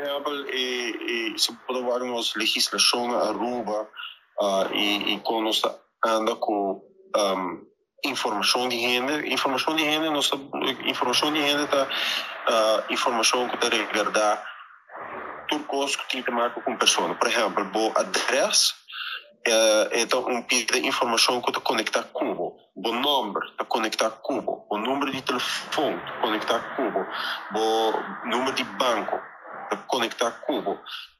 exemplo, se podemos legislação na Aruba e quando nós anda com informação de renda, informação de renda tá informação que está regardar tudo coisa que tem que marcar com pessoa. Por exemplo, o adresse é pedido de informação que está conectar com o número está conectar com o número de telefone está conectar com o número de banco está conectar com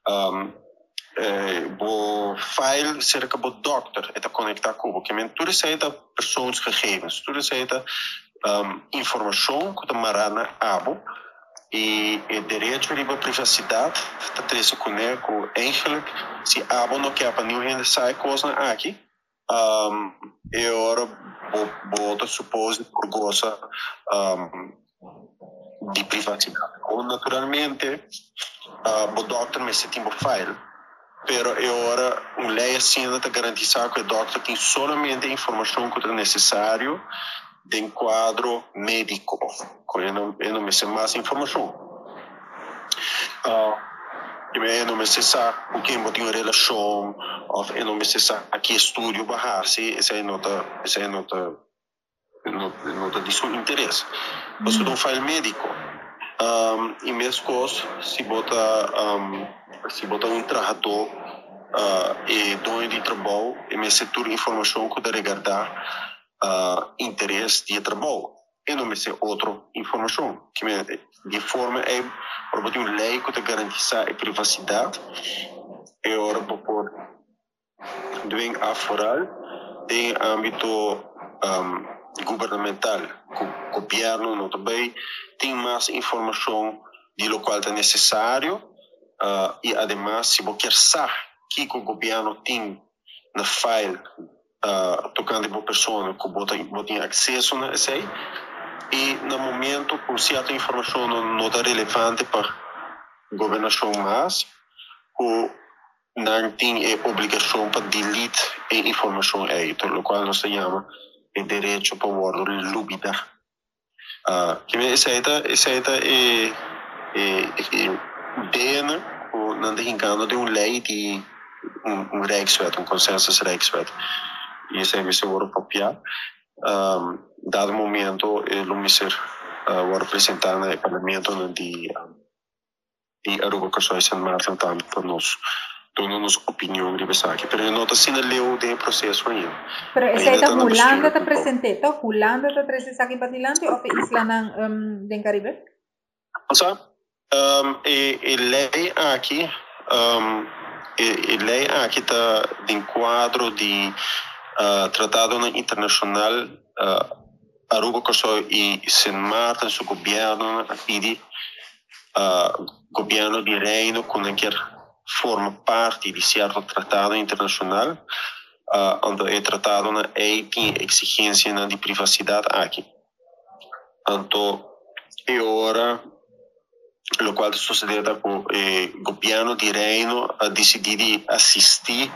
o file cerca do doctor está conectar com o que tudo isso é pessoas gegevens tudo isso é informação que está marana abo e direito de privacidade está três com eigenlijk se abo não quer para nenhum sai coisa aqui e agora vou supor por goza de privacidade ou naturalmente o doctor me sente um file pero agora lei assim está garantizar que o doctor tem somente a informação que é necessário de um quadro médico, que eu não me sei mais informação. Eu não me sei com quem eu tenho relação, ou eu não me sei a que estúdio barrar-se, essa é nota de seu interesse. Você não faz médico. E mesmo coisa, se botar um trabalhador e dono de trabalho, e me setor informação que deve guardar interesse de trabalho. Eu não me sei outra informação. Que de forma é para uma lei que garantiza a privacidade e agora por doing aforal em âmbito governamental. O governo não também tem mais informação de lo qual é necessário e ademais se você quer saber que o governo tem na file tocando por pessoa que você tem acesso a isso e no momento por certa informação não é relevante para a governação mais ou não tem a obrigação para delete a informação aí, o qual nós chamamos de direito para o lúbida. Essa é ideia ou não tem engano de uma lei de um regswet, um consensus regswet. E isso é me seguro copiar. Dado momento, ele me ser representar no parlamento de Aruba, Cações e San Martin, tanto para nós, dando-nos opinião de essa aqui. Mas eu não estou leu de processo ainda. Mas essa é Holanda está presente, tá? Holanda está presente aqui para dilante ou é isla do Caribe? Sabe? E lei aqui, está em quadro de tratado internacional Aruba, Cações e San Martin, seu governo e de governo de reino que forma parte de certo tratado internacional onde é tratado tem exigência de privacidade aqui. Então, agora o qual sucede com o governo de reino a decidir assistir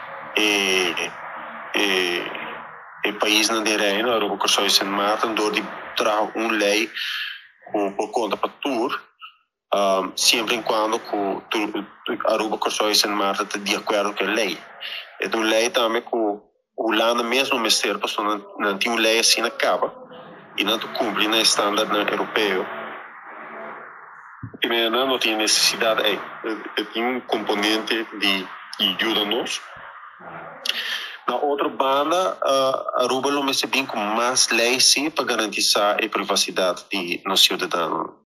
o país de reino, Aruba, Cações e San Martin, de trazer uma lei por conta para tudo sempre em quando Aruba, Cações e San Martin está de acordo com a lei. É uma lei também que o Holanda mesmo me serve, porque não tem uma lei assim acaba e não cumpre na estándar europeu. E não tem necessidade, tem um componente de ajuda-nos. Na outra banda, Aruba não me serve com mais leis sim para garantizar a privacidade de nos cidadãos.